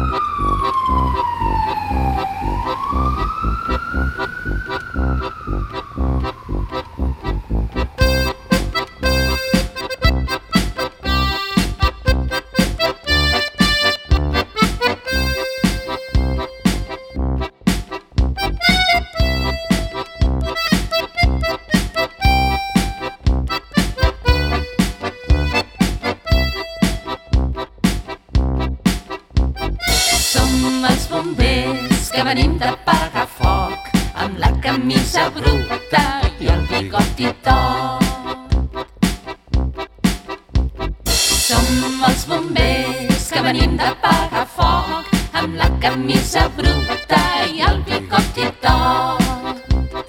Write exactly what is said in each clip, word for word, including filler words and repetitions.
Som els bombers que venim d'apagar foc amb la camisa bruta i el bigoti tort. Som els bombers que venim d'apagar foc amb la camisa bruta i el bigoti tort.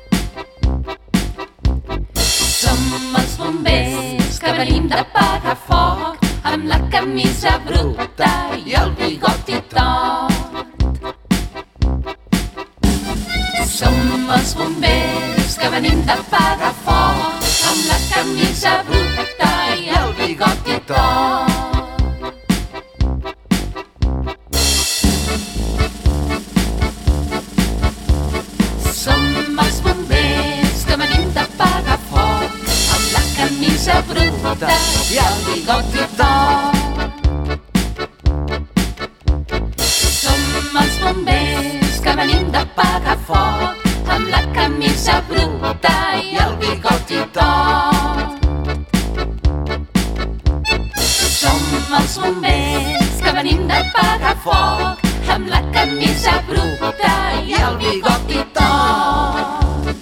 Som els bombers que venim d'apagar foc amb la camisa bruta i el bigoti tort. Som els bombers que venim d'apagar foc amb la camisa bruta i el bigoti tort. Som els bombers que venim d'apagar foc amb la camisa bruta i el bigoti tort. Som els bombers que venim d'apagar foc amb la camisa bruta i el bigoti tort. Som els bombers que venim d'apagar foc amb la camisa bruta i el bigoti tort.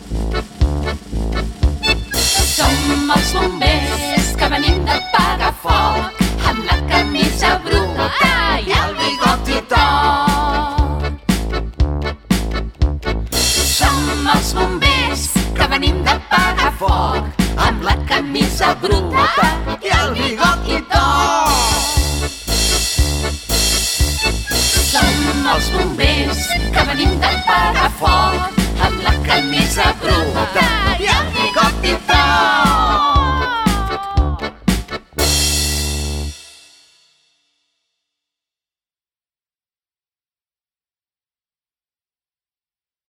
Som els bombers que venim d'apagar foc amb la camisa bruta i el bigoti tort. Som els bombers que venim d'apagar foc amb la camisa bruta i el bigoti tort. Som els bombers que venim d'apagar foc amb la camisa bruta i el